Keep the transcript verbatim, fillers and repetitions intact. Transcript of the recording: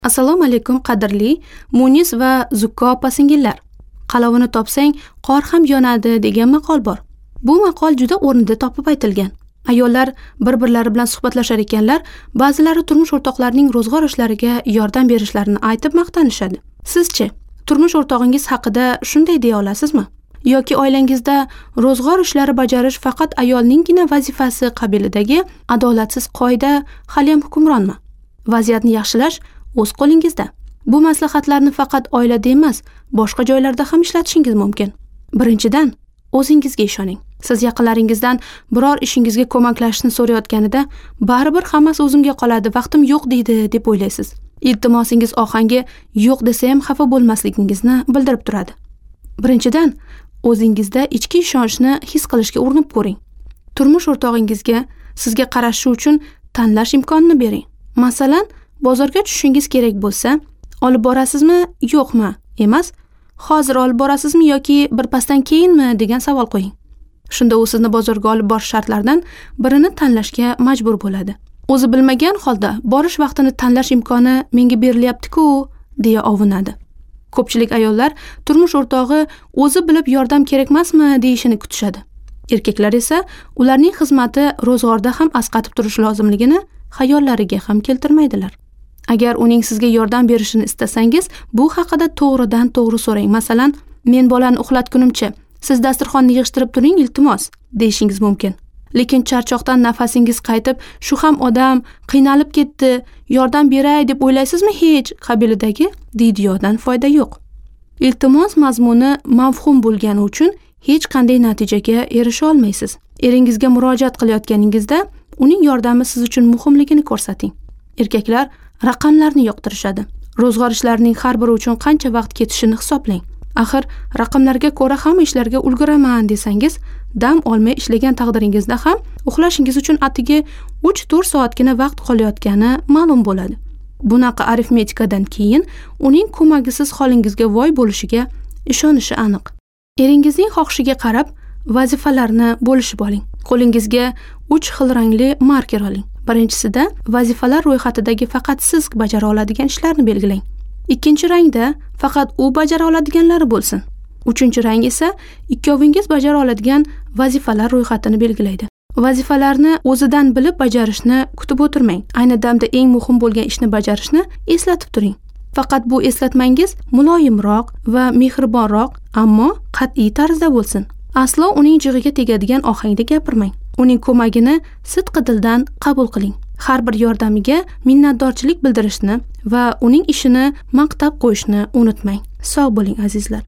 Assalomu alaykum qadrli Munis va Zukko opa-singillar. Qalovini topsang, qor ham yonadi degan maqol bor. Bu maqol juda o'rnida topib aytilgan. Ayollar bir-birlari bilan suhbatlashar ekanlar, ba'zilari turmush o'rtoqlarining ro'zg'or ishlariga yordam berishlarini aytib maqtanishadi. Sizchi, turmush o'rtog'ingiz haqida shunday deya olasizmi? Yoki oilangizda ro'zg'or ishlari bajarish faqat ayolninggina vazifasi qabilidagi adolatsiz qoida hali ham hukmronmi? Vaziyatni yaxshilash o'z qo'lingizda. Bu maslahatlarni faqat oilada emas, boshqa joylarda ham ishlatishingiz mumkin. Birinchidan, o'zingizga ishoning. Siz yaqinlaringizdan biror ishingizga ko'maklashishni so'rayotganida, baribir hammasi o'zimga qoladi, vaqtim yo'q deydi deb o'ylaysiz. Iltimosingiz ohangi yo'q desa ham xafa bo'lmasligingizni bildirib turadi. Birinchidan, o'zingizda ichki ishonchni his qilishga urinib ko'ring. Turmush o'rtog'ingizga sizga qarashi uchun tanlash imkonini bering. Masalan, bozorga tushishingiz kerak bo'lsa, olib borasizmi, yo'qmi? Emas, hozir olib borasizmi yoki bir pasdan keyinmi degan savol qo'ying. Shunda u sizni bozorga olib borish shartlaridan birini tanlashga majbur bo'ladi. O'zi bilmagan holda borish vaqtini tanlash imkoni menga berilyapti-ku deya ovunadi. Ko'pchilik ayollar turmush o'rtog'i o'zi bilib yordam kerakmasmi deyishini kutishadi. Erkaklar esa ularning xizmati ro'zg'orda ham asqatib turishi lozimligini xayollariga ham keltirmaydilar. Agar uning sizga yordam berishini istasangiz, bu haqida to'g'ridan to'g'ri so'rang. Masalan, men bolani uxlatgunimcha, siz dasturxonni yig'ishtirib turing iltimos, deyishingiz mumkin. Lekin charchoqdan nafasingiz qaytib, shu ham odam qiynalib ketdi, yordam beray deb o'ylaysizmi hech qabilidagi didiyodan foyda yo'q. Iltimos mazmuni mavhum bo'lgani uchun hech qanday natijaga erisha olmaysiz. Eringizga murojaat qilayotganingizda uning yordami siz uchun muhimligini ko'rsating. Erkaklar raqamlarni yoqtirishadi. Ro'zg'or ishlarining har biri uchun qancha vaqt ketishini hisoblang. Axir raqamlarga ko'ra hamma ishlarga ulguraman desangiz, dam olmay ishlagan taqdiringizda ham uxlashingiz uchun atigi uch to'rt soatgina vaqt qolayotgani ma'lum bo'ladi. Bunaqa arifmetikadan keyin uning ko'magisiz holingizga voy bo'lishiga ishonishi aniq. Eringizning xohishiga qarab vazifalarni bo'lishib oling. Qo'lingizga uch xil rangli marker oling. Birinchisida vazifalar ro'yxatidagi faqat siz bajara oladigan ishlarni belgilang. Ikkinchi rangda faqat u bajara oladiganlari bo'lsin. Uchinchi rang esa ikkovingiz bajara oladigan vazifalar ro'yxatini belgilaydi. Vazifalarni o'zidan bilib bajarishni kutib o'tirmang. Ayni damda eng muhim bo'lgan ishni bajarishni eslatib turing. Faqat bu eslatmangiz muloyimroq va mehribonroq, ammo qat'iy tarzda bo'lsin. Aslo uning jig'iga tegadigan ohangda gapirmang. Uning ko'magini sidqi dildan qabul qiling. Har bir yordamiga minnatdorchilik bildirishni va uning ishini maqtab qo'yishni unutmang. Sog' bo'ling azizlar.